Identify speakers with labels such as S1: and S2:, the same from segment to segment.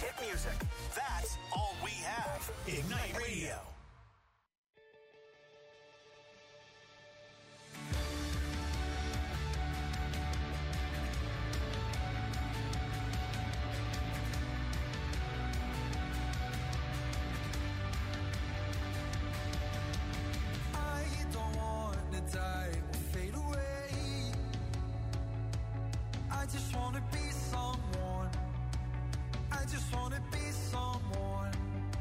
S1: hit music. That's all we have. Ignite Radio.
S2: I just wanna be someone. I just wanna be someone.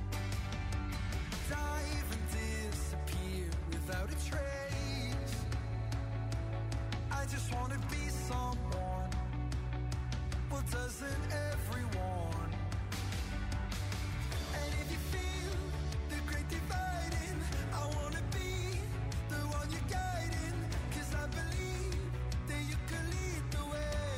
S2: Dive and disappear without a trace. I just wanna be someone. Well, doesn't everyone? And if you feel the great dividing, I wanna be the one you're guiding. 'Cause I believe that you can lead the way.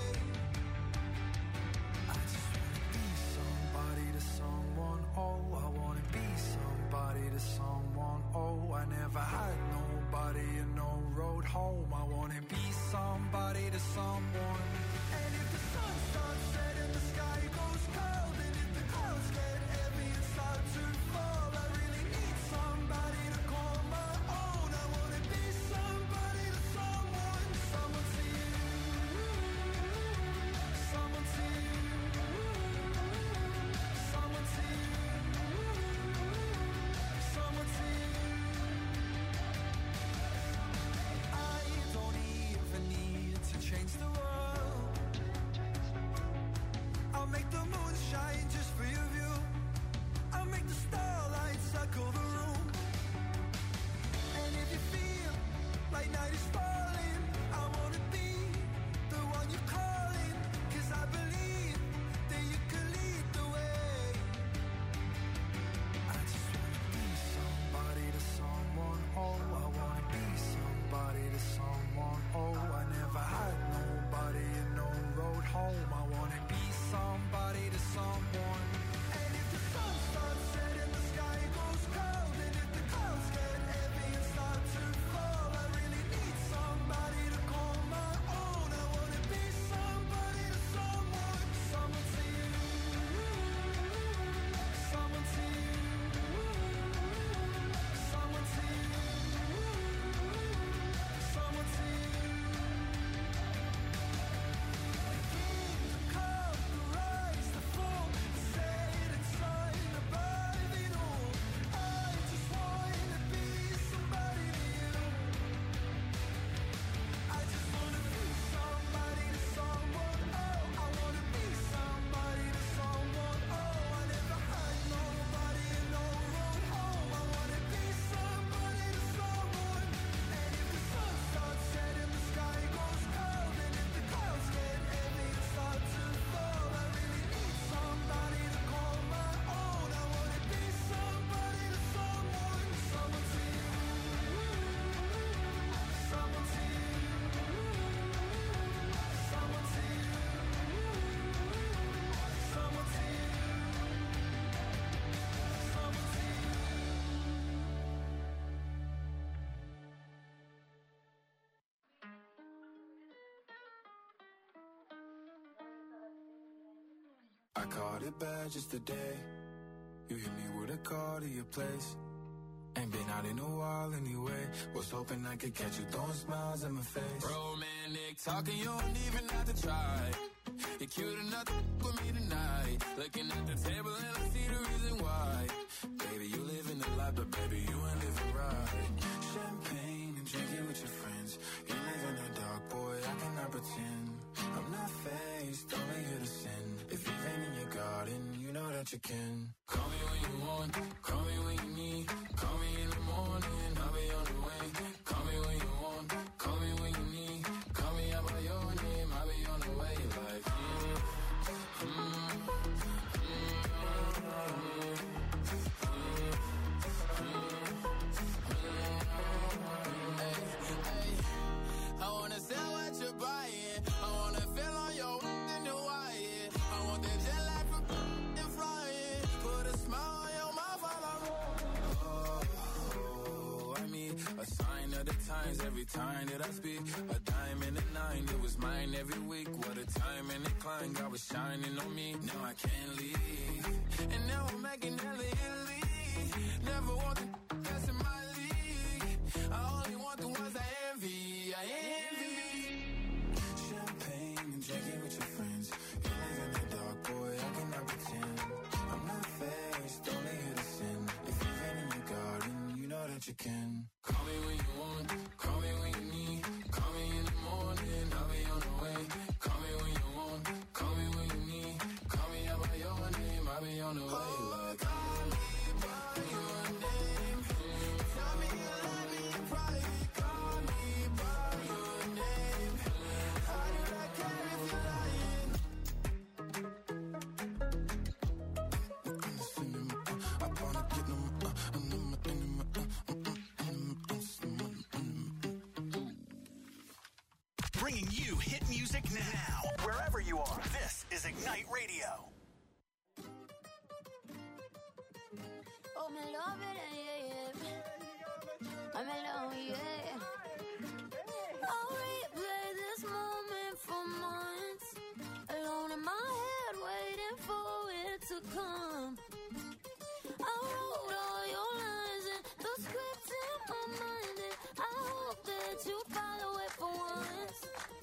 S2: I just wanna be somebody to someone. Oh, I wanna be somebody to someone. Oh, I never had nobody and no road home. I wanna be somebody to someone. And if the sun starts setting, the sky goes cold, and if the clouds get heavy and start to fall, I really need somebody to call my own. I wanna be somebody to someone. Someone to you, someone to you, someone to you, someone to you. I don't even need to change the world. I'll make the moon shine just for your view. I'll make the starlight circle the room. And if you feel like night is falling, I wanna be the one you're calling. 'Cause I believe that you can lead the way. I just wanna be somebody to someone. Oh, I wanna be somebody to someone. Oh, I never had nobody and no road home. I wanna be somebody to someone. And if the sun starts setting, the sky goes cold, and if the clouds get heavy and start to fall, I really need somebody to call my own. I wanna be somebody to someone. Someone to you, someone to you, someone to you, someone to you. The come, the rise, the fall, the set and sign above it all. I just wanna be somebody to you. I just wanna be somebody to someone. Oh, I wanna be somebody to someone. Oh, I never had nobody and no road home. I wanna be somebody to someone. And if the sun starts setting, the sky goes cold, and if the clouds get heavy and start to fall, I really need somebody to call my own. I wanna be somebody to someone. Someone to you, someone to you, someone to you, someone to you, someone to you.
S3: I caught it bad just today. You hit me with a call to your place. Ain't been out in a while anyway. Was hoping I could catch you throwing smiles in my face.
S4: Romantic talking, you don't even have to try. You're cute enough to with me tonight. Looking at the table and I see the reason why. Baby, you living the life, but baby, you ain't living right.
S3: Champagne and drinking with your friends. You live in the dark, boy, I cannot pretend. I'm not faced, only here to sin. If you've been in your garden, you know that you can.
S4: Call me when you want, call me when you need. Call me in the morning, I'll be on the way. Call me when you want, call me when you need. Call me out by your name, I'll be on the way. Like, I wanna sell what you're buying. I wanna feel on your in the wire. I want that jet lag from and flying. Put a smile on your mouth while I'm
S3: Oh, I mean, a sign of
S4: of the times, every time that I speak, a dime and a nine, it was mine every week. What a time and a climb, God was shining on me. Now I can't leave, and now I'm making hella Italy. Never want the that's in my league. I only want the ones I envy. I envy. Champagne and drinking with your friends. You live in the dark, boy, I cannot pretend. I'm not faced, only here to sin. If you've been in your garden, you know that you can. Call me when you want, call me when you need. Call me in the morning, I'll be on the way. Call me when you want, call me when you need. Call me out by your name, I'll be on the way. Oh, call me by your name. Tell me you love me in private. Call me by your name. How do I care if you're lying? I wanna get them.
S1: Bringing you hit music now. Wherever you are, this is Ignite Radio.
S5: Oh, me love it, yeah. I'm alone, yeah. I'll replay this moment for months. Alone in my head, waiting for it to come. I wrote all your lines and the script in my mind, and I hope that you follow it for once.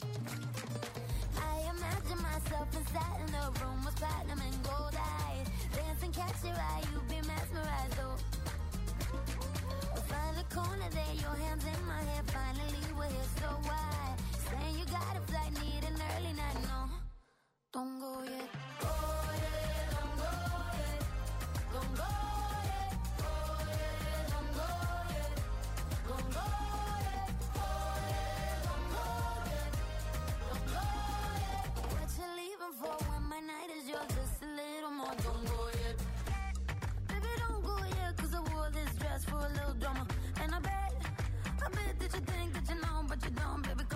S5: I imagine myself inside in the room with platinum and gold eyes. Dancing, catch your eye, you be mesmerized, oh. Find the corner there, your hands in my hair. Finally, we're here, so why? Saying you got a flight, need an early night, no. Don't go yet. Go yet, don't go yet. Don't go yet. Go yet, don't go yet. Don't go yet. Go yet, don't go yet. Don't go yet. What you leaving for when my night is yours? Just a little more. Don't go yet. Baby, don't go yet, 'cause I wore this dress for a little drama. And I bet that you think that you know, but you don't, baby.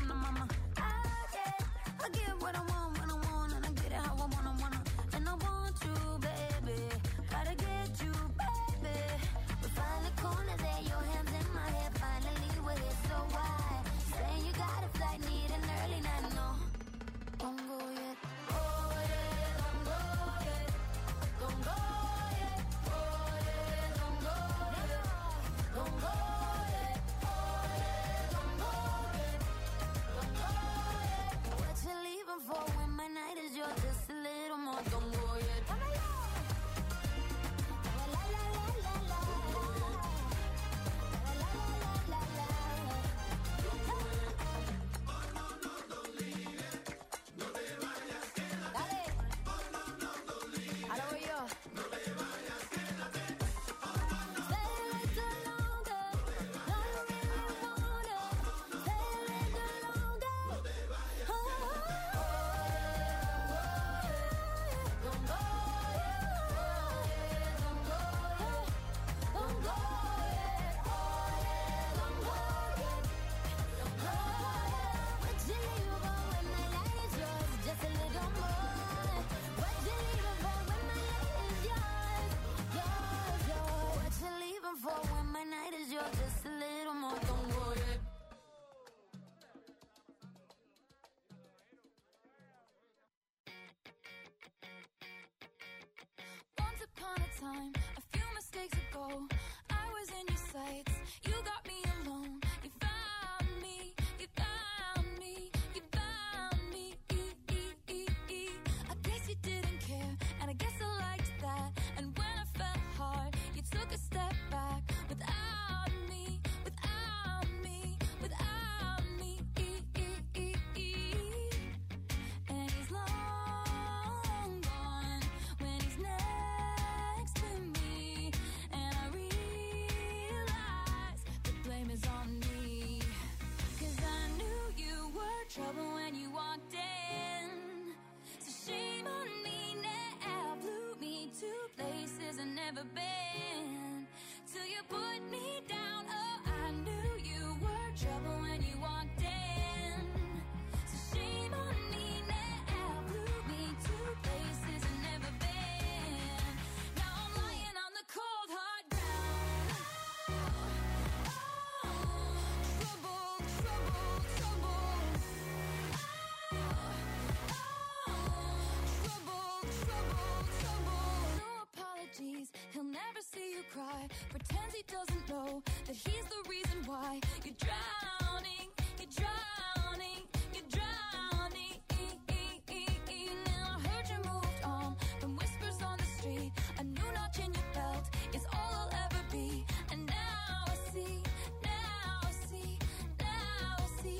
S5: why you're drowning, you're drowning, you're drowning. Now I heard you moved on from whispers on the street. A new notch in your belt is all I'll ever be. And now I see, now I see, now I see.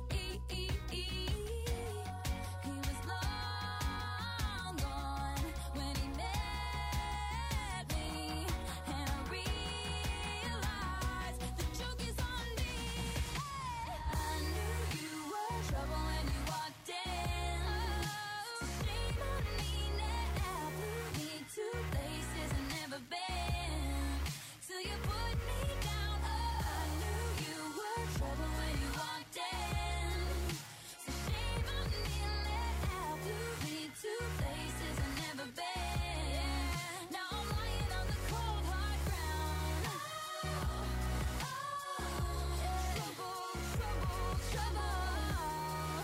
S5: He was long gone when he met me, and I realized the joke is on me. I knew you were trouble when you walked in. So shame on me now. Flew me to places I've never been, till you put me down. I knew you were trouble when you walked in. So shame on me now. Flew me to places I've never been. Now I'm lying on the cold hard ground. Trouble, trouble, trouble.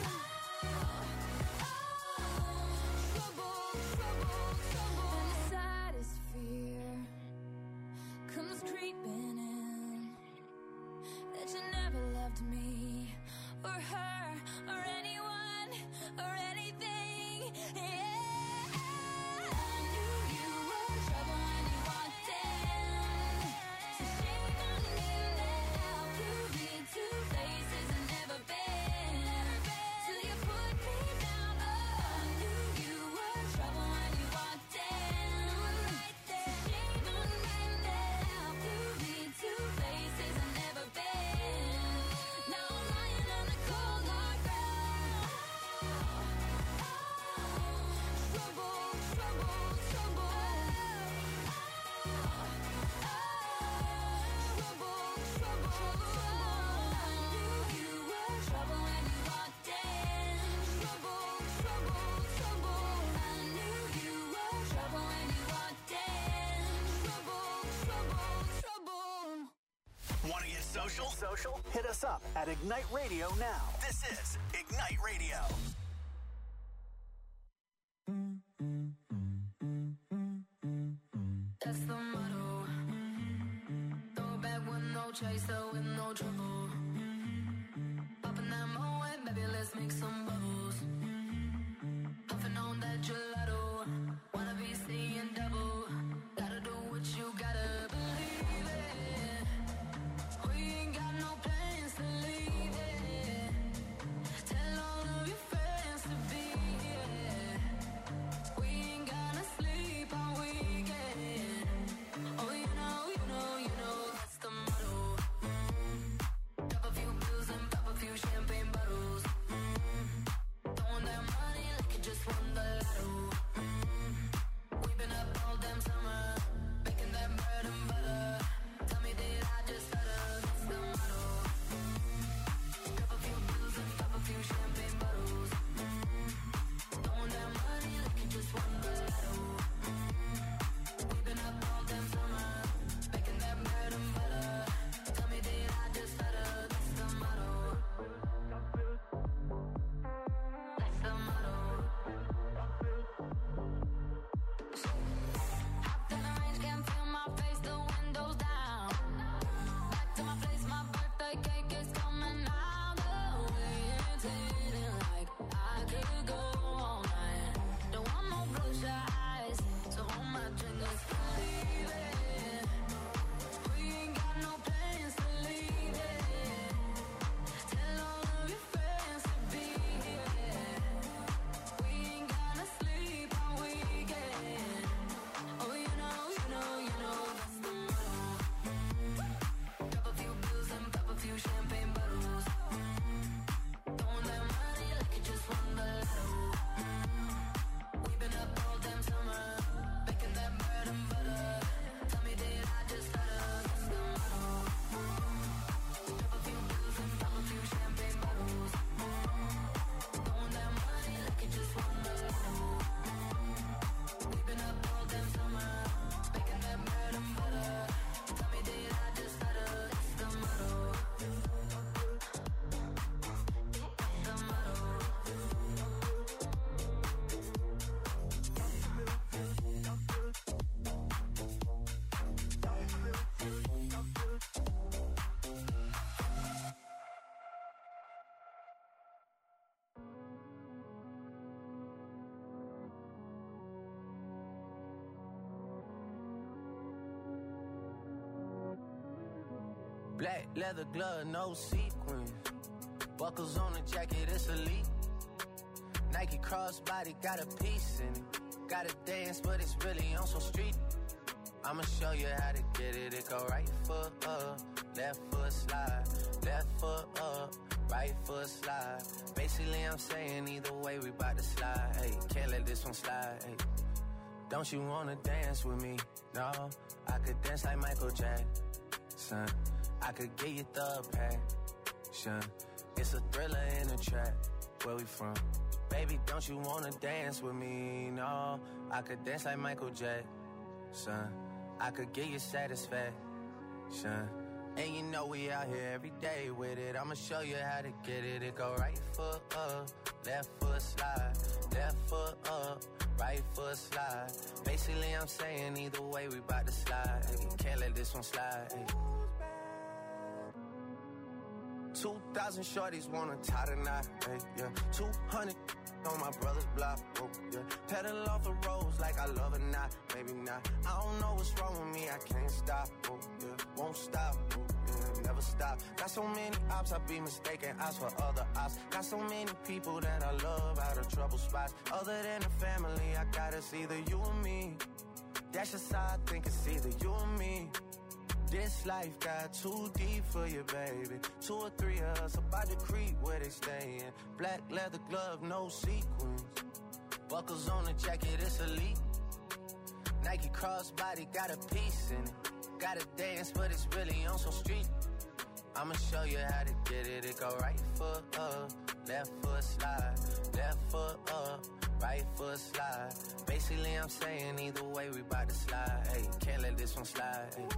S5: Trouble, trouble. And the saddest fear comes creeping in, that you never loved me or her or anyone or anything. Yeah. I knew you were trouble when you walked in. So shame on me now. Flew me to places I've never been, till you put me down. I knew you were trouble when you walked in. So shame on me now. Flew me to places I've never been. Now I'm lying on the cold hard ground. Trouble, trouble, trouble. Trouble, trouble. I knew you were trouble when you walked in. Trouble, trouble, trouble. I knew you were trouble when you walked in. Trouble, trouble, trouble.
S1: Want to get social? Hit us up at Ignite Radio now. This is Ignite Radio.
S6: That's the motto. Throw back with no chaser, with no trouble. Popping that Moet, baby, let's make some bubbles. Puffing on that gelato. Wanna be seeing double. Gotta do what you gotta believe it. We ain't got no plans to leave it. Tell all of your friends to be here. We ain't gonna sleep all weekend. Oh, you know, that's the motto. Drop a few pills and pop a few champagne bottles.
S7: Black leather glove, no sequins. Buckles on the jacket, it's elite. Nike crossbody, got a piece in it. Gotta dance, but it's really on some street. I'ma show you how to get it. It go right foot up, left foot slide. Left foot up, right foot slide. Basically, I'm saying either way, we bout to slide. Hey, can't let this one slide. Hey, don't you wanna dance with me? No, I could dance like Michael Jackson. I could get you the passion. It's a thriller in a trap. Where we from? Baby, don't you wanna dance with me? No, I could dance like Michael Jackson. I could get you satisfaction. And you know we out here every day with it. I'ma show you how to get it. It go right foot up, left foot slide. Left foot up, right foot slide. Basically, I'm saying either way, we bout to slide. Hey, can't let this one slide. Hey. 2,000 shorties wanna tie the knot. Hey, yeah. 200 on my brother's block. Oh, yeah. Pedal off the roads like I love it, not, maybe not. I don't know what's wrong with me, I can't stop. Oh, yeah. Won't stop. Oh, yeah. Never stop. Got so many ops, I be mistaken ops for other ops. Got so many people that I love out of trouble spots. Other than the family, I got it's either you or me. That's just how I think it's either you or me. This life got too deep for you, baby. 2 or 3 of us about to creep where they stayin'. Black leather glove, no sequins. Buckles on the jacket, it's elite. Nike crossbody, got a piece in it. Gotta dance, but it's really on some street. I'ma show you how to get it. It go right foot up, left foot slide. Left foot up, right foot slide. Basically, I'm saying either way, we bout to slide. Hey, can't let this one slide. Hey.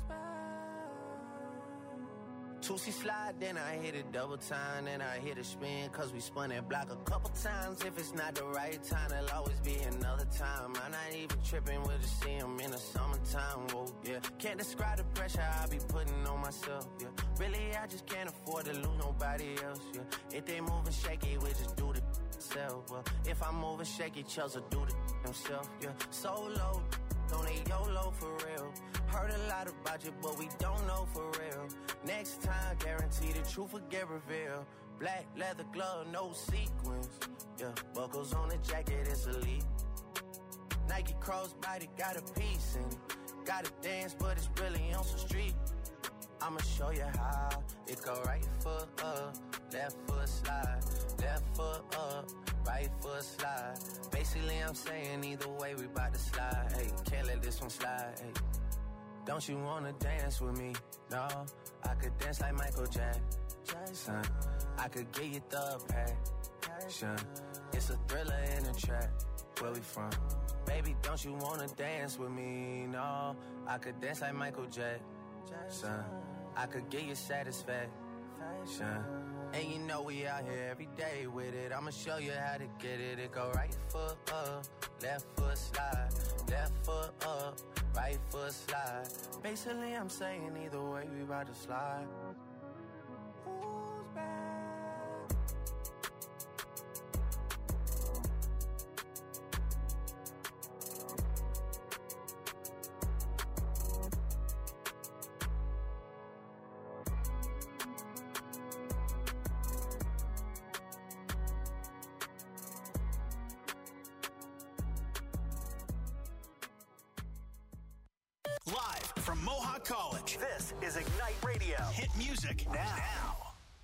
S7: 2C slide, then I hit it double time, then I hit a spin, cause we spun that block a couple times. If it's not the right time, there'll always be another time. I'm not even tripping, we'll just see him in the summertime, whoa, yeah. Can't describe the pressure I be putting on myself, yeah. Really, I just can't afford to lose nobody else, yeah. If they moving shaky, we just do the self, well. If I'm moving shaky, Chels will do the himself, yeah. Solo, don't need YOLO for real. Heard a lot about you, but we don't know for real. Next time, guarantee the truth will get revealed. Black leather glove, no sequins. Yeah, buckles on the jacket, it's elite. Nike crossbody, got a piece in it. Gotta dance, but it's really on some street. I'ma show you how. It go right foot up, left foot slide. Left foot up, right foot slide. Basically, I'm saying either way, we bout to slide. Hey, can't let this one slide. Hey. Don't you wanna dance with me? No, I could dance like Michael Jackson. I could get you the passion. It's a thriller in a trap. Where we from? Baby, don't you wanna dance with me? No, I could dance like Michael Jackson. I could get you satisfaction. And you know we out here every day with it. I'ma show you how to get it. It go right foot up, left foot slide. Left foot up, right foot slide. Basically, I'm saying either way, we about to slide. Who's back?
S1: Live from Mohawk College, this is Ignite Radio. Hit music now.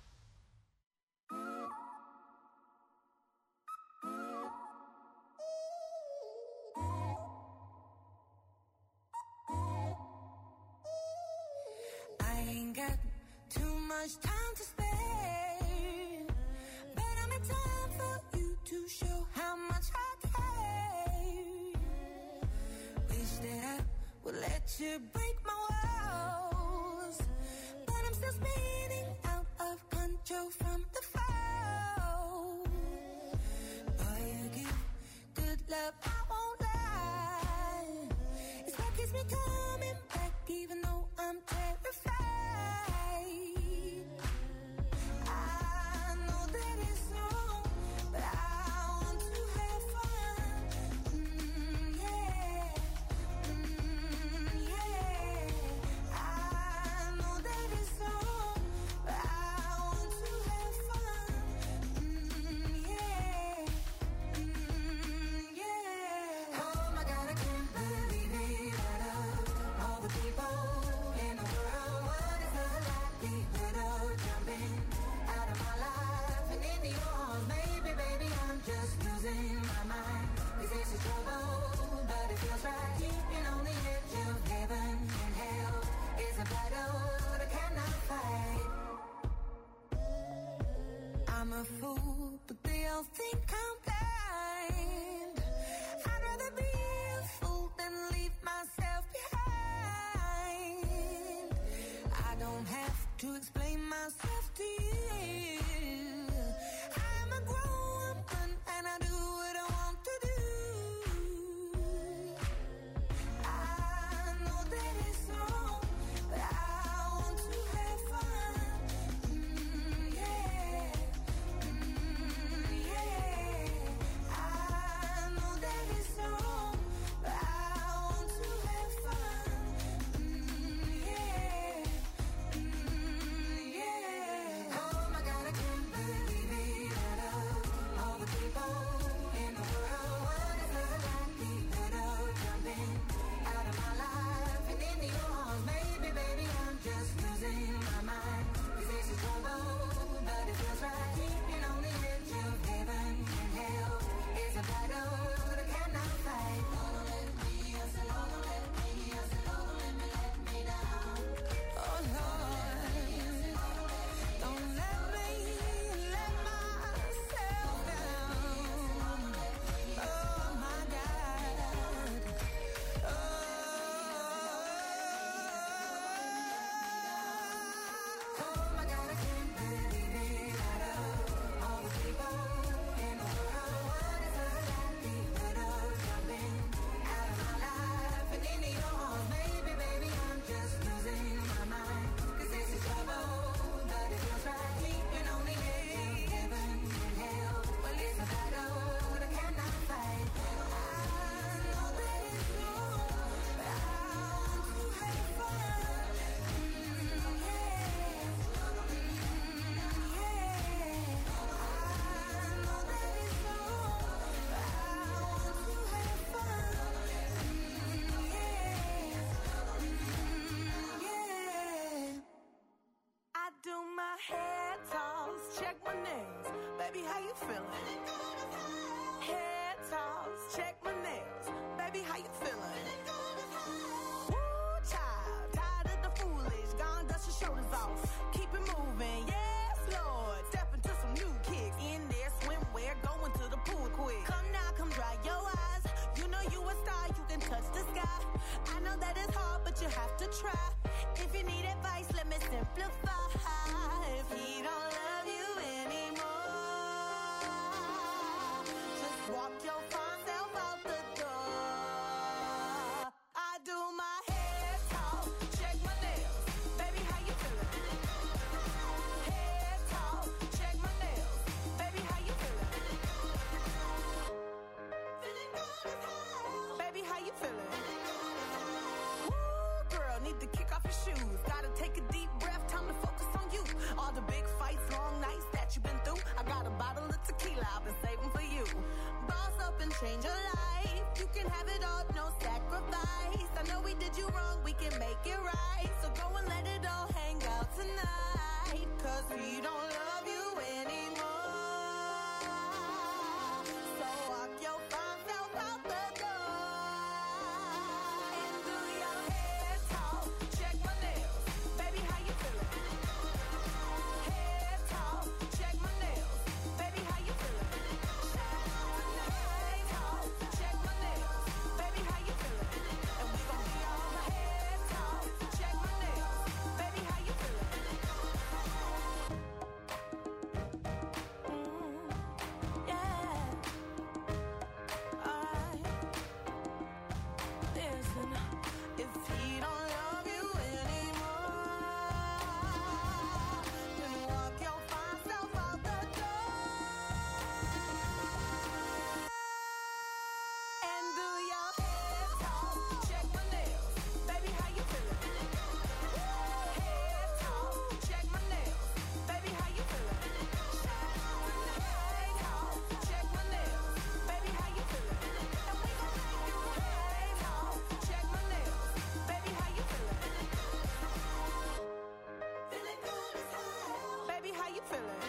S6: I ain't got too much time to spare, but I'm in time for you to show how much I care. Wish that I would let you break my walls, but I'm still spinning out of control from the fall. Boy, you give good love, I won't lie. It's what keeps me coming back, even though I'm terrified. I know that it's wrong, but I want to have fun. Yeah. Yeah. I know that it's wrong. I'm a fool, but they all think I'm blind. I'd rather be a fool than leave myself behind. I don't have to explain myself to you. I'm a grown woman and I do what I want to do. I know that it's wrong, but I want to have fun. Yeah. Yeah. I know that it's wrong, but I want to have fun. Yeah. Yeah. Oh my God, I can't believe it. Out of all the people in the world, what if I like me better jumping out of my life and into your arms? Maybe, baby, I'm just losing my mind. 'Cause this is trouble, but it feels right. Keeping on the edge of heaven and hell is a battle that I cannot fight. Don't let me, I said, oh, don't let me, I said, oh, don't let me down. Oh Lord, don't let me let myself down. Oh my God. Oh my God, I can't believe it. Out of all the people in the world, what if I like me better jumping out of my life and into your arms? Maybe, baby, I'm just losing my mind. 'Cause this is trouble, but it feels right. Keeping on the edge of heaven and hell. Well, it's a battle that I cannot fight. I know that it's wrong, but I want to have fun. I do my hair toss, check my nails. Baby, how you feeling? Hair toss, check my nails. Baby, how you feeling? Woo, child, tired of the foolish. Gone, dust your shoulders off. Keep it moving, yes, Lord. Step into some new kicks. In there, swimwear, going to the pool quick. Come now, come dry your eyes. You know you a star, you can touch the sky. I know that it's hard, but you have to try. If you need advice, let me simplify. If he don't love you anymore, just walk your fine self out the door. I do my hair talk, check my nails. Baby, how you feeling? Hair talk, check my nails. Baby, how you feeling? Feeling good as hell. Baby, how you feeling? Woo, girl, need to kick off your shoes. Gotta take a deep breath, time to focus on you. All the big fights, long nights that you've been through. I got a bottle of tequila I've been saving for you. Boss up and change your life. You can have it all, no sacrifice. I know we did you wrong, we can make it right. So go and let it all hang out tonight. 'Cause we don't love you anymore. So walk your fine self out the door. And do your hair talk, check my nails. Baby, how you feeling? Hair talk, check my nails. Baby, how you feeling? Hair talk, check my nails. Baby, how you feeling? And we gon' be all hair talk, check my nails. Baby, how you feeling? Yeah. Alright. Listen, if he don't love you anymore, then walk your fine self out the door. And do your hair talk, check my nails. Baby, how you feeling? Hair talk, check my nails. Baby, how you feeling? Hair talk, check my nails. Baby, how you feeling? And we gon' make you hair talk, check my nails. Baby, how you feeling? Feeling good as hell. Baby, how you feeling?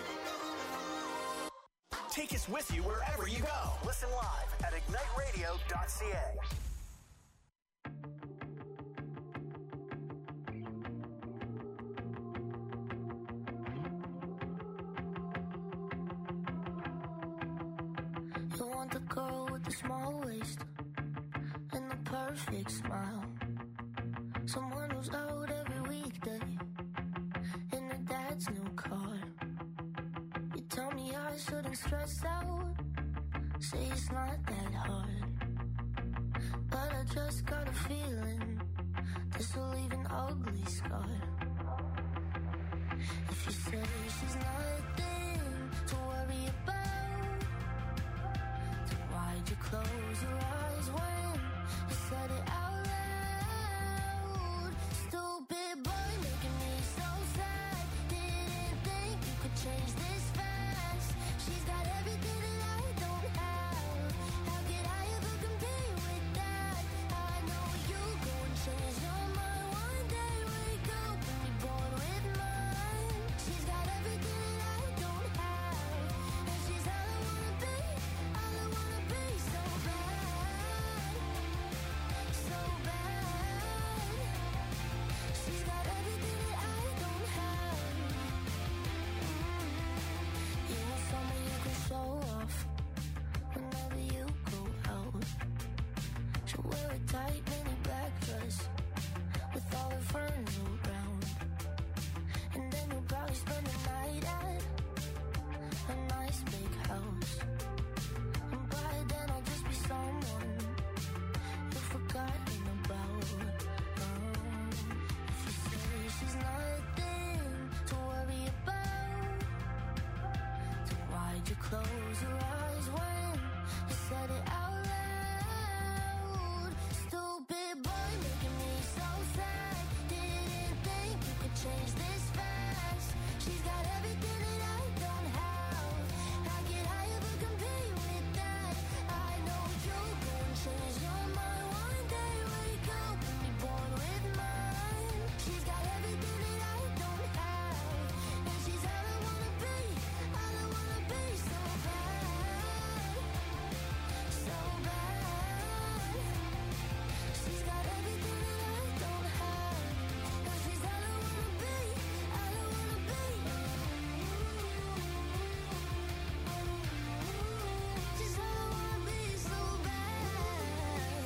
S1: Take us with you wherever you go. Listen live at igniteradio.ca.
S5: want the girl with the small waist and the perfect smile. Someone who's out every weekday in her dad's new car. You tell me I shouldn't stress out, say it's not that hard, but I just got a feeling this will leave an ugly scar. If you say she's nothing to worry about, then why'd you close your eyes when you said it out loud? Stupid boy making me so sad. Didn't think you could change this fast. She's got everything that I don't have. How could I ever compete with that? I know you go and change your mind one day. Wake up and be bored with mine. She's got everything that I don't have, and she's all I wanna be, all I wanna be. So bad, so bad. She's got everything that I don't have. You want someone you can show off whenever you go out. She'll wear a tight mini black dress with all her friends around, and then you'll probably spend the night at a nice big house. And by then I'll just be someone you've forgotten about. If you say she's nothing to worry about, then why'd you close your eyes when you said it out loud? Stupid boy making me so sad. Didn't think you could change this fast. She's got everything that I don't have. How could I ever compete with that? I know you'll go and change your mind one day. Wake up and be bored with mine. She's got everything that I don't have, and she's all I wanna be, all I wanna be. So bad, so bad. She's got everything that I don't have, and she's all I wanna be, all I wanna be. She's all I wanna be, so bad.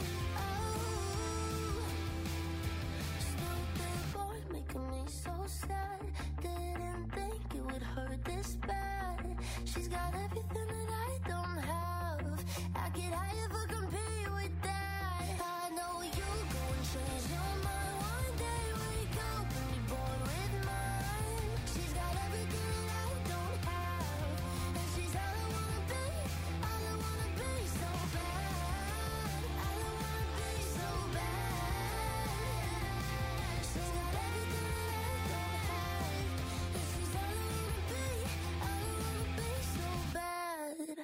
S5: Stupid boy making me so sad. Didn't think it would hurt this bad. She's got everything that I don't have. How could I ever compete with that? I know you'll go and change your mind one day. Wake up and be bored with mine. She's got everything that I don't have, and she's all I wanna be, all I wanna be. So bad, all I wanna be. So bad. She's got everything that I don't have, and she's all I wanna be, all I wanna be. So bad.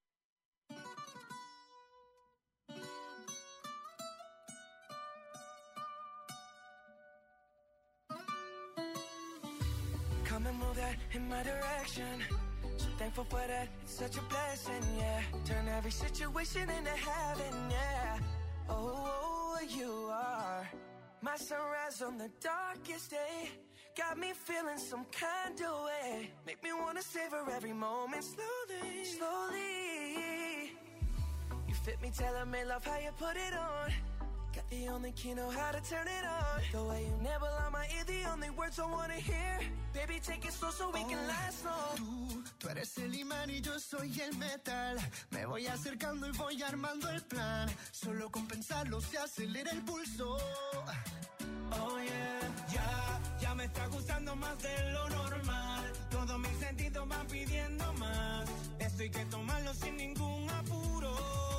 S2: Come and move that in my direction. So thankful for that, it's such a blessing, yeah. Turn every situation into heaven, yeah. Oh, you are my sunrise on the darkest day. Got me feeling some kind of way. Make me wanna savor every moment slowly, slowly. You fit me, tailor-made, love how you put it on. Got the only key, know how to turn it on. The way you nibble on my ear, the only words I wanna hear. Baby, take it slow so we can last long.
S8: Tú eres el imán y yo soy el metal. Me voy acercando y voy armando el plan. Solo con pensarlo se acelera el pulso.
S2: Oh yeah, ya me está gustando más de lo normal. Todos mis sentidos van pidiendo más. Esto hay que tomarlo sin ningún apuro.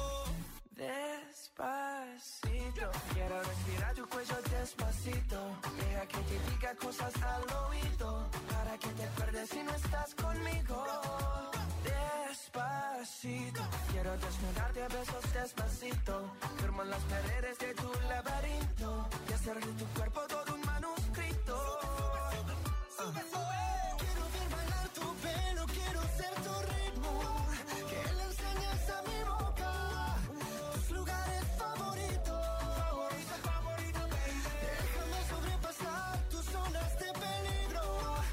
S2: Despacito, quiero respirar tu cuello despacito. Deja que te diga cosas al oído, para que te acuerdes si no estás conmigo. Despacito, quiero desnudarte a besos despacito. Firmo en las paredes de tu laberinto y hacer de tu cuerpo todo un manuscrito.
S8: Quiero ver bailar tu pelo, quiero ser tu ritmo. Que le enseñes a mi boca tus lugares favoritos. Déjame sobrepasar tus zonas de peligro,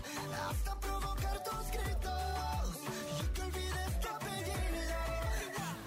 S8: hasta provocar tus gritos y que olvides tu apellido.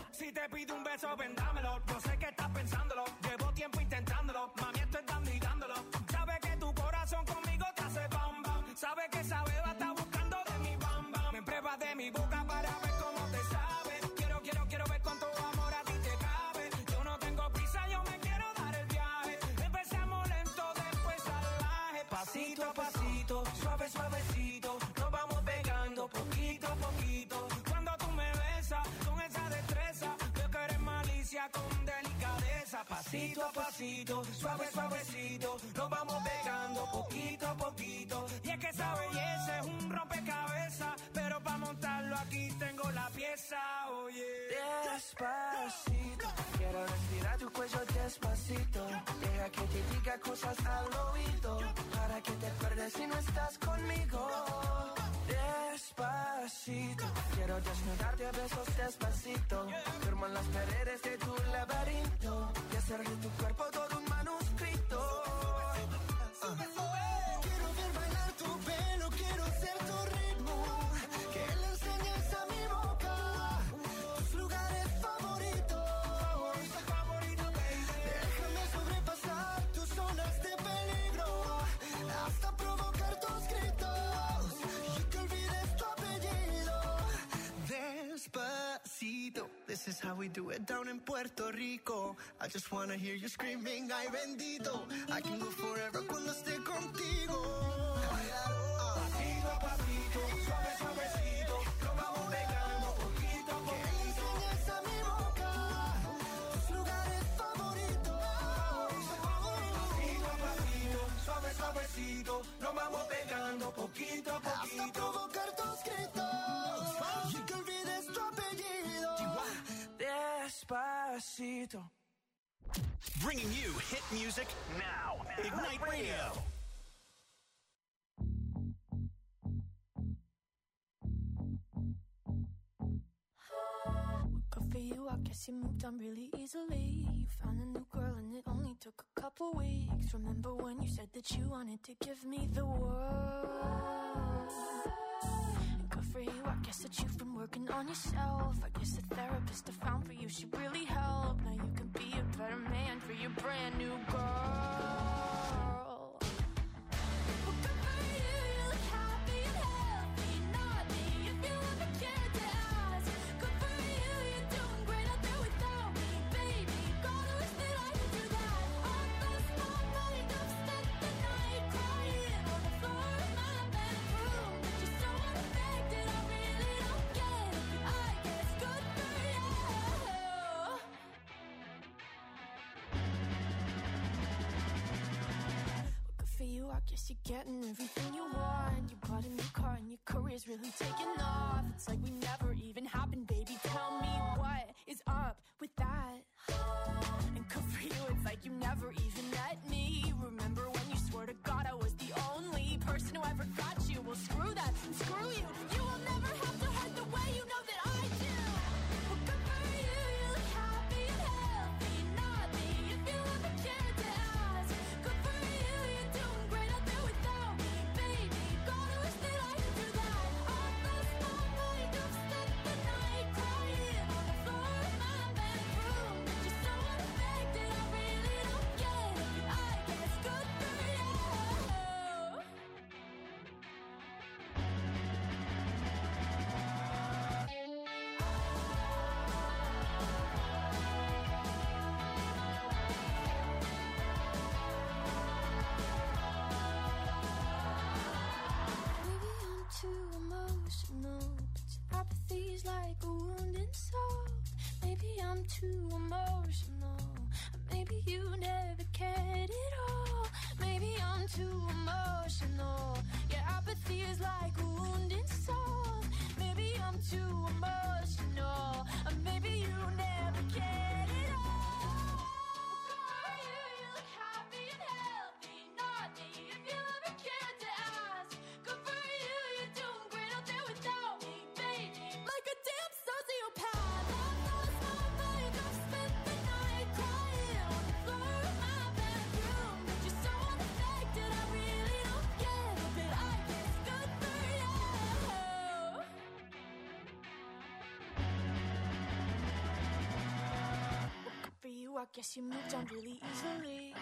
S9: mi boca para ver cómo te sabe. Quiero ver cuánto amor a ti te cabe. Yo no tengo prisa, yo me quiero dar el viaje. Empezamos lento, después salvaje. Pasito a pasito, suave, suavecito. Nos vamos pegando poquito a poquito. Cuando tú me besas con esa destreza, veo que eres malicia con delicadeza. Pasito a pasito, suave, suavecito. Nos vamos pegando poquito a poquito. Y es que esa belleza es un rompecabezas, pero para montarlo aquí tengo la pieza, oye.
S2: Despacito, quiero respirar tu cuello despacito. Deja que te diga cosas al oído, para que te pierdas si no estás conmigo. Despacito, quiero desnudarte a besos despacito. Firmo en las paredes de tu laberinto y hacer de tu cuerpo todo un manuscrito. Quiero ver bailar tu pelo, quiero ser tu ritmo. Que le enseñes a mi boca tus lugares favoritos. Déjame sobrepasar tus zonas de peligro, hasta provocar tus gritos y que olvides tu apellido. Despacito, this is how we do it down in Puerto Rico. I just wanna hear you screaming, ay bendito. I can go forever cuando esté contigo.
S9: Pasito a pasito, suave, suavecito. Nos vamos pegando poquito a poquito.
S2: Que le enseñes a mi boca tus lugares favoritos.
S9: Pasito a pasito, suave, suavecito. Nos vamos pegando poquito a poquito.
S2: Hasta provocar tus gritos y que olvides tu apellido. Despacito.
S1: Bringing you hit music now. Ignite Radio.
S10: Good for you, I guess you moved on really easily. You found a new girl and it only took a couple weeks. Remember when you said that you wanted to give me the world? And good for you, I guess that you've been working on yourself. I guess the therapist I found for you should really help. Now you can be a better man for your brand new girl. Well, good for you, you look happy and healthy. Not me, if you ever cared to ask. Good for you, you're doing great out there without me, baby. Gotta wish that I could do that. I lost my mind, I've spent the night crying on the floor of my bedroom. But you're so unaffected, I really don't get it. I guess good for you. Good for you, I guess you're getting everything you want. You bought a new car and your career's really taking off. It's like we never even happened, baby. Tell me what is up with that? And good for you, it's like you never even met me. Remember when you swore to God I was the only person who ever got you? Well, screw that, and screw you. You will never have to hurt the way you know that I do. Well, good for you, you look happy and healthy. Not me, if you ever cared to ask. Good for you, you're doing great out there without me, baby. Gotta wish that I could do that. I lost my mind, I've spent the night crying on the floor of my bedroom. But you're so unaffected, I really don't get it. I guess good for you. Maybe I'm too emotional, but your apathy's like a wounded soul. Maybe I'm too emotional, maybe you never cared at all. Maybe I'm too emotional, your apathy is like a wounded soul. Maybe I'm too emotional, maybe you never cared at all. Good for you, you look happy and healthy. Not me, if you ever cared to ask. Good for you, you're doing great out there without me, baby. Like a damn sociopath. I've lost my mind, I've spent the night crying on the floor of my bedroom. But you're so unaffected, I really don't get it. But I guess good for you. Well, good for you, I guess you moved on really easily.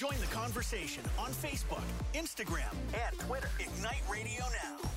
S1: Join the conversation on Facebook, Instagram, and Twitter. Ignite Radio Now.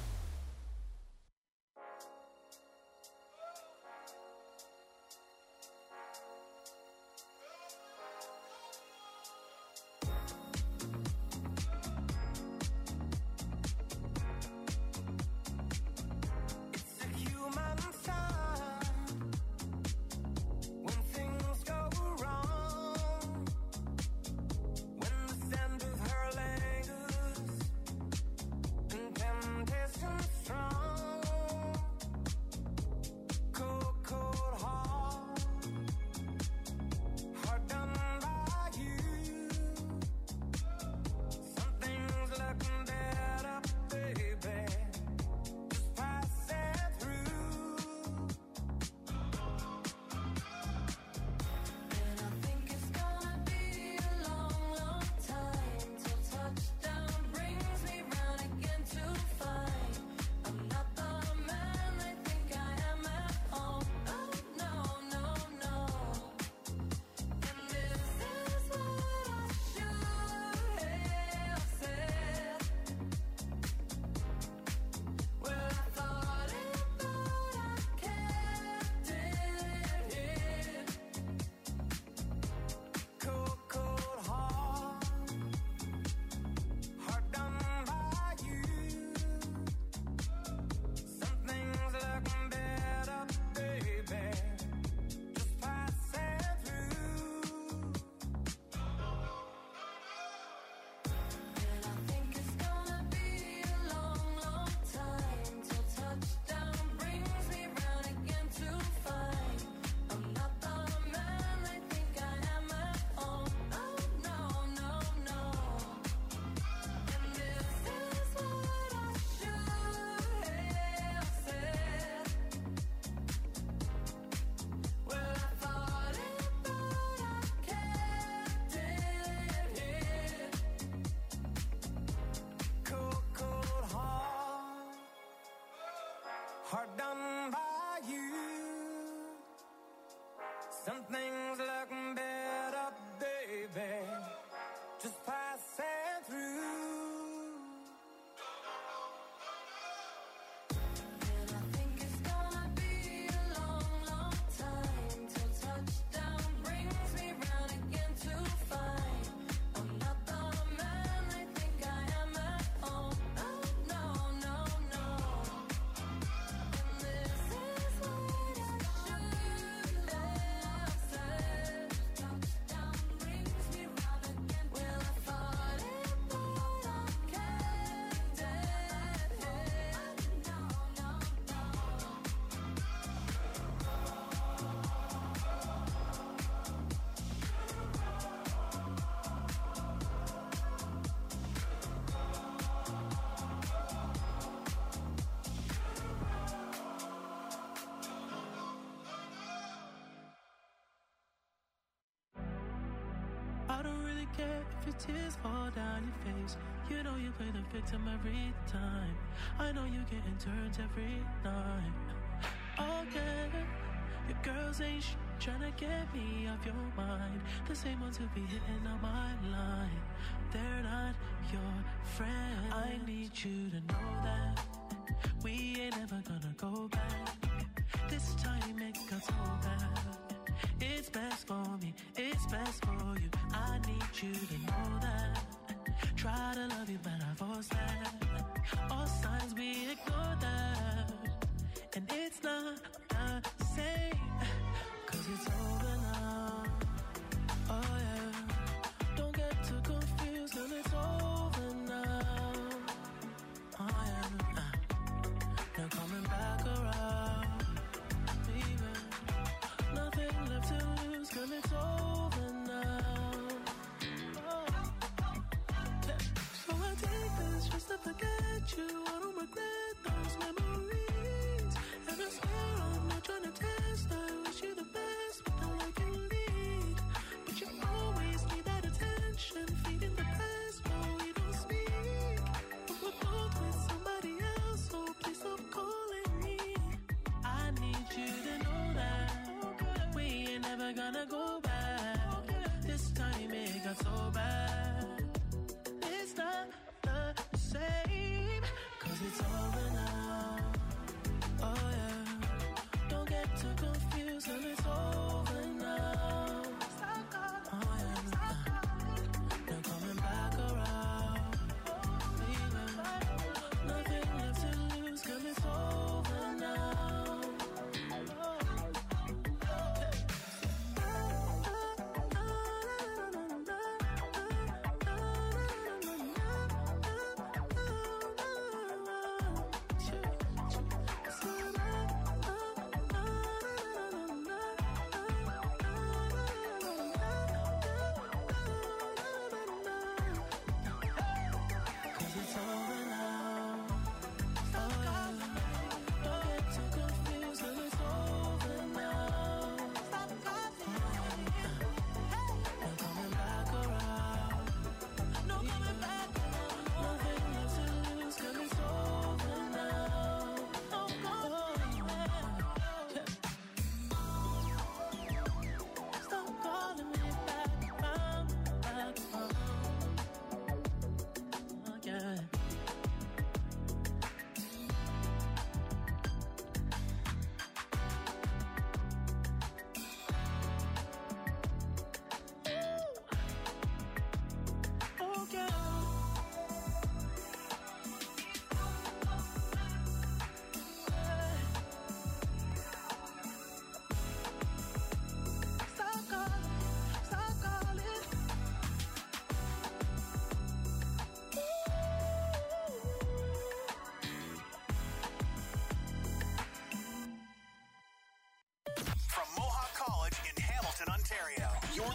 S2: Hard done by you. Some things look better, baby. Just passing through.
S6: And I think it's gonna be a long, long time till touchdown brings me round again to find I'm not the man they think I am at home. Oh, no, no, no. And this is what I should have said. Touchdown brings me round again. Well, I thought it, but I can't dead it. No, no, no.
S11: I don't really care if your tears fall down your face. You know you play the victim every time. I know you getting turns every night. Again, your girls ain't tryna get me off your mind. The same ones who be hitting on my line. They're not your friend. I need you to know that we ain't ever gonna go back. This time it got so bad. It's best for me, it's best for you. I need you to know that. Try to love you, but I force that. All signs we ignore that. And it's not the same, 'cause it's over now. Oh yeah. Don't get too confused, and it's over now. Oh yeah. Now coming back around. Baby. Nothing left to lose, 'cause it's over now. Oh. Yeah. So I take this just to forget you. I don't regret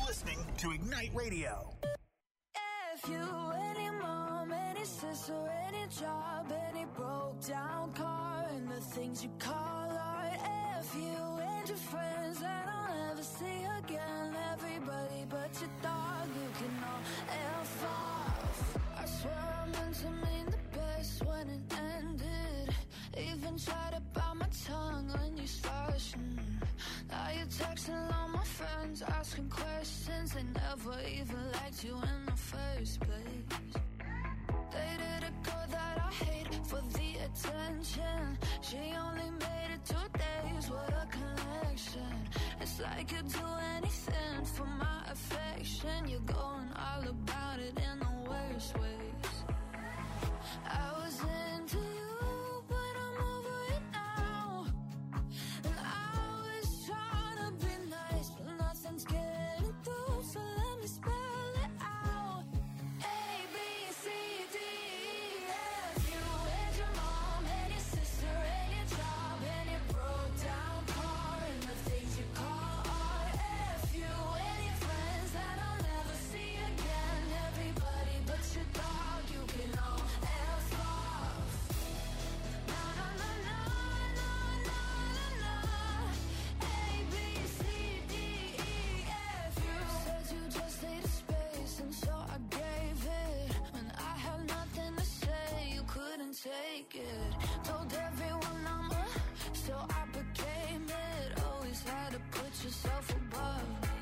S1: listening to Ignite Radio.
S10: If you, any mom, any sister, any job, any broke down car, and the things you call art. If you and your friends that I'll never see again, everybody but your dog, you can all F off. I swear I meant to mean the best when it ended. Even tried to bite my tongue when you started. Now you're texting all my friends, asking questions. They never even liked you in the first place. Dated a girl that I hate for the attention. She only made it 2 days, what a connection. It's like you'd do anything for my affection. You're going all about it in the worst ways. I was into you, but I'm over it now. And I was trying to be nice, but nothing's getting through, so let me spell it out. A, B, C, D, E, F. You and your mom, and your sister, and your job, and your broke down car, and the things you call art. F. You and your friends that I'll never see again. Everybody but your dog, you can all F off. Na na na na na na na na. A, B, C, D, E, F. You said you just needed space, and so I gave it. When I had nothing to say, you couldn't take it. Told everyone I'm a, so I became it. Always had to put yourself above me.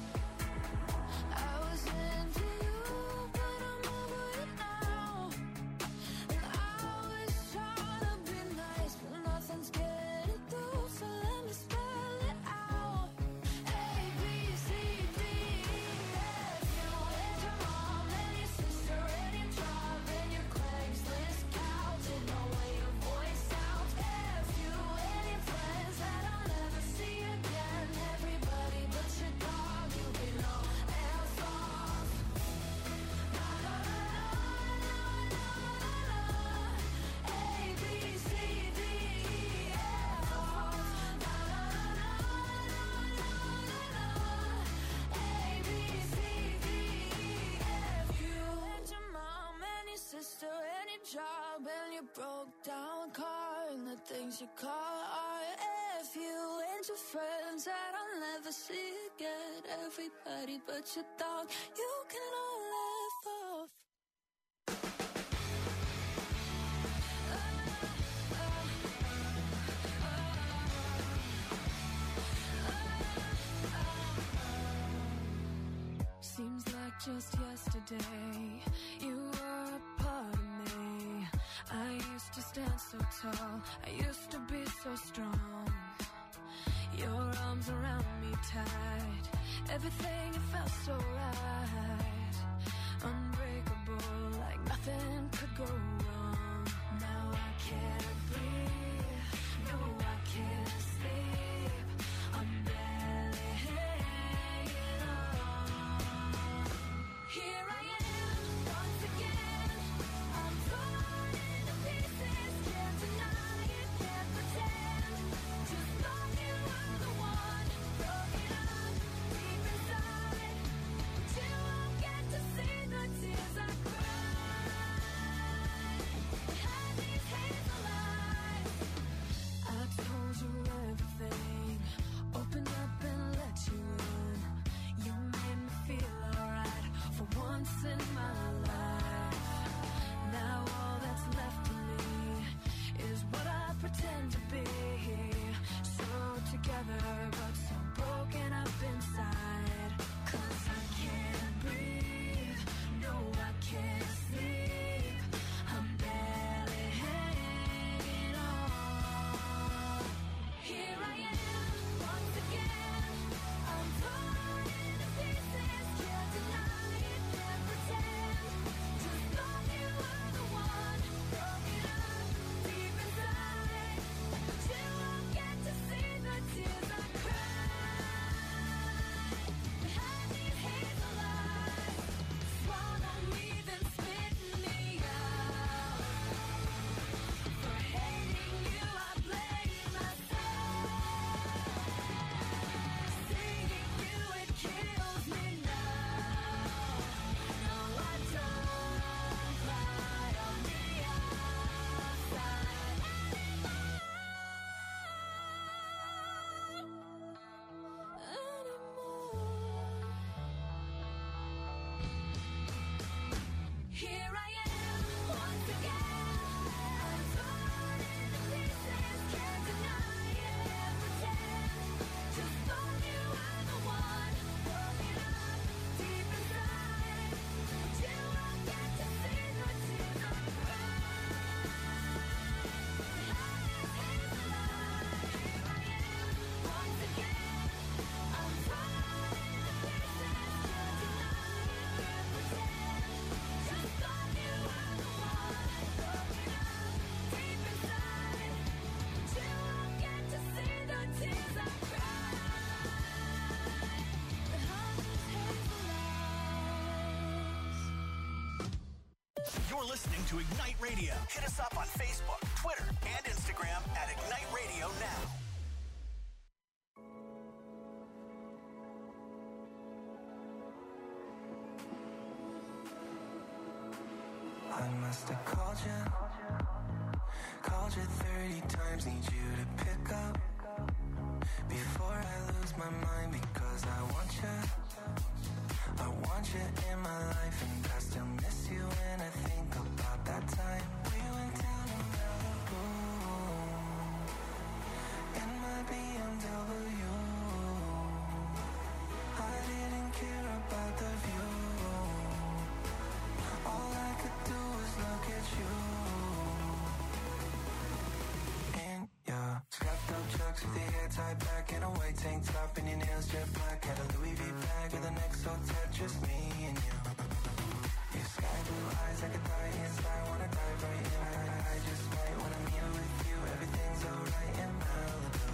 S10: I was into you, but I'm over it now. And I was trying to be nice, but nothing's getting through, so let me spell it out. A, B, C, D, E, F. You and your mom, and your sister, and your job, and your Craigslist couch, and the way your voice sounds. F. You and your friends that I'll never see again. Everybody but your dog, you can all F off. Na na na na na na na. A, B, C, D, E, F off. Na na na na na na na. A, B, C, D, E, F. You and your mom and your sister and your job and your broke down car and the things you call art. F. You and your friends that I'll never see again. Everybody but your dog, you can all F off. Seems like just yesterday you were a part of me. I used to stand so tall, I used to be so strong. Your arms around me tight, everything it felt so right. Unbreakable, like nothing could go wrong. Now I can't breathe, no I can't sleep. I'm barely hanging on. Here I am, once again. I'm torn into pieces, can't deny it, can't pretend. Just thought you were the one, broken up deep inside. But you won't get to see the tears I cried. Behind these hazel eyes.
S1: You're listening to Ignite Radio. Hit us up on Facebook, Twitter, and Instagram at Ignite Radio Now.
S8: I must have called you 30 times, need you to pick up before I lose my mind, because I want you in my life, and I still miss you when I think about that time we went down to Malibu in my BMW. I didn't care about the view. All I could do was look at you. In your strapped up chucks with your hair tied back and a white tank top and your nails jet black. Had a Louis V bag with an XO tat, just me and you. Your sky blue eyes like a die inside, wanna dive right in. I just might when I'm here with you. Everything's alright in Malibu.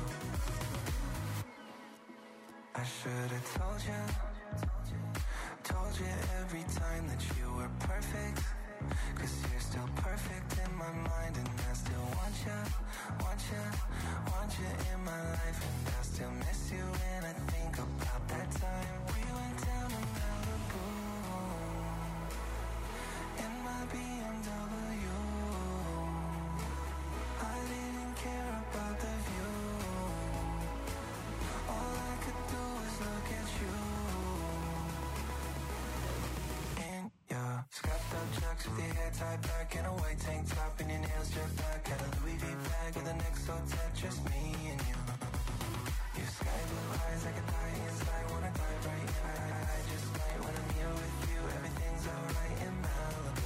S8: I should have told you every time that you were perfect, 'cause you're still perfect in my mind, and I still want you in my life, and I still miss you when I think about that time we went down to Malibu in my BMW. I didn't care about the view. All I could do was look at you. Yeah, strapped up chucks with your hair tied back and a white tank top and your nails jet black. Had a Louis V bag with an XO tat, just me and you. Your sky blue eyes like a die inside, wanna dive right in. I just might when I'm here with you. Everything's alright in Malibu.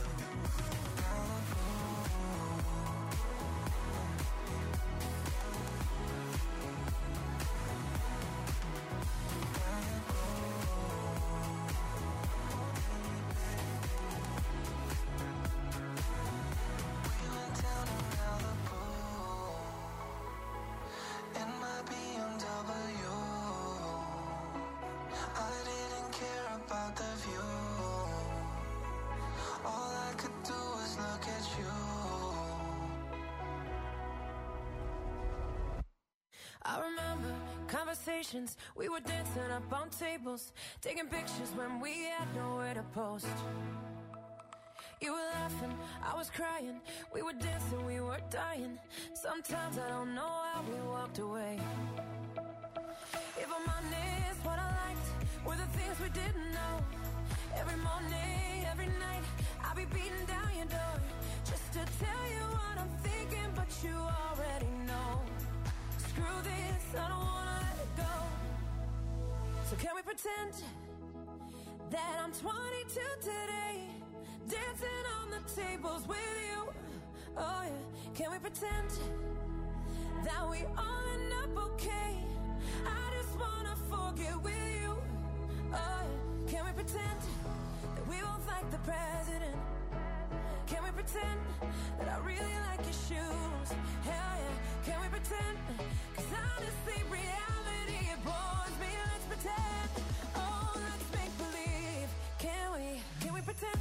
S6: I remember conversations, we were dancing up on tables, taking pictures when we had nowhere to post. You were laughing, I was crying, we were dancing, we were dying. Sometimes I don't know how we walked away. If I'm honest, what I liked were the things we didn't know. Every morning, every night, I'll be beating down your door just to tell you what I'm thinking, but you already know. Screw this, I don't wanna let it go. So can we pretend that I'm 22 today, dancing on the tables with you? Oh yeah, can we pretend that we all end up okay? I just wanna forget with you. Oh yeah, can we pretend that we both like the president? Can we pretend that I really like your shoes? Hell yeah, can we pretend? 'Cause honestly, reality, it bores me. Let's pretend. Oh, let's make believe. Can we pretend?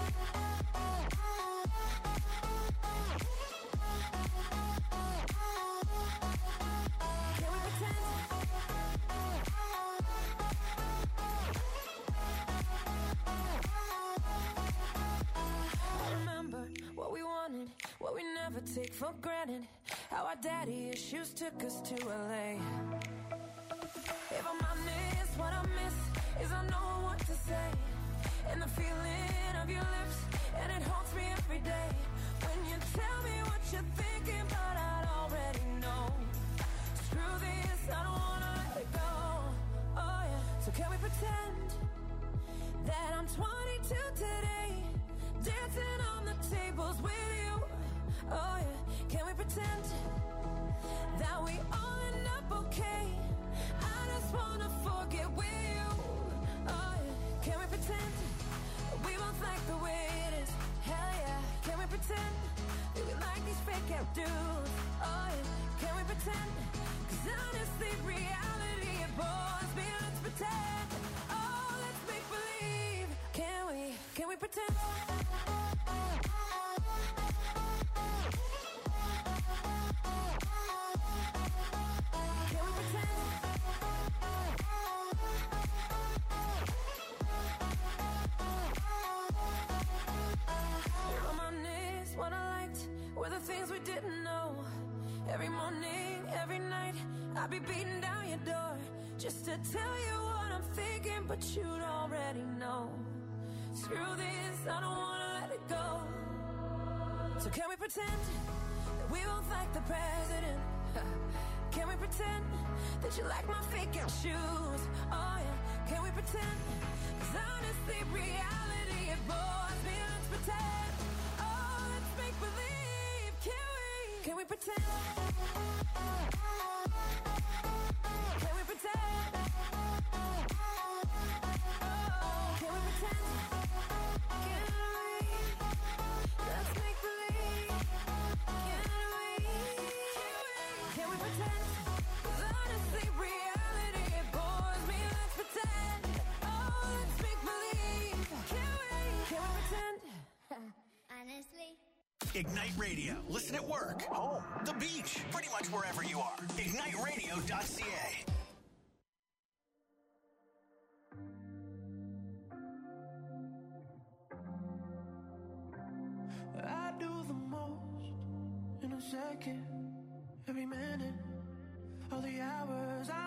S6: Can we pretend? I remember what we wanted, what we never take for granted. How our daddy issues took us to LA. If I'm honest, what I miss is I know what to say, and the feeling of your lips, and it haunts me every day. When you tell me what you're thinking, but I already know. Screw this, I don't wanna let it go. Oh yeah, so can we pretend that I'm 22 today, dancing on the tables with you? Oh yeah, can we pretend that we all end up okay? I just wanna forget with you. Oh yeah, can we pretend that we both like the way it is? Hell yeah, can we pretend that we like these fake out dudes? Oh yeah, can we pretend? 'Cause honestly, reality, it bores me. Let's pretend. Oh, let's make believe. Can we pretend? things we didn't know. Every morning, every night, I'd be beating down your door just to tell you what I'm thinking, but you'd already know. Screw this, I don't wanna let it go. So can we pretend that we both like the president? Can we pretend that you like my fake-out shoes? Oh yeah, can we pretend? 'Cause honestly, reality, it bores me. Let's pretend. Oh, let's make believe. Can we? Can we pretend? Can we pretend? Oh, can we pretend? Can we? Let's make believe. Can we? Can we pretend? 'Cause honestly, reality, it bores me. Let's pretend. Oh, let's make believe. Can we? Can we pretend?
S5: Honestly.
S1: Ignite Radio. Listen at work, home, the beach, pretty much wherever you are. IgniteRadio.ca.
S11: I do the most in a second, every minute of the hours.